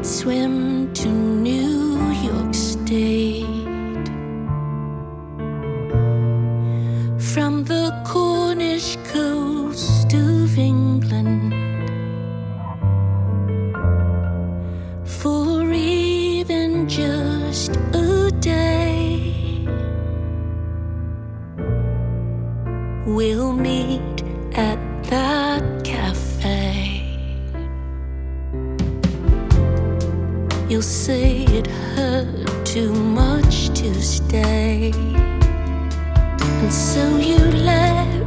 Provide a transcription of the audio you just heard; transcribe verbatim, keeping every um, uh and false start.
We'd swim to New York State from the Cornish coast of England for even just a day. We'll meet at that cafe. You'll say it hurt too much to stay, and so you let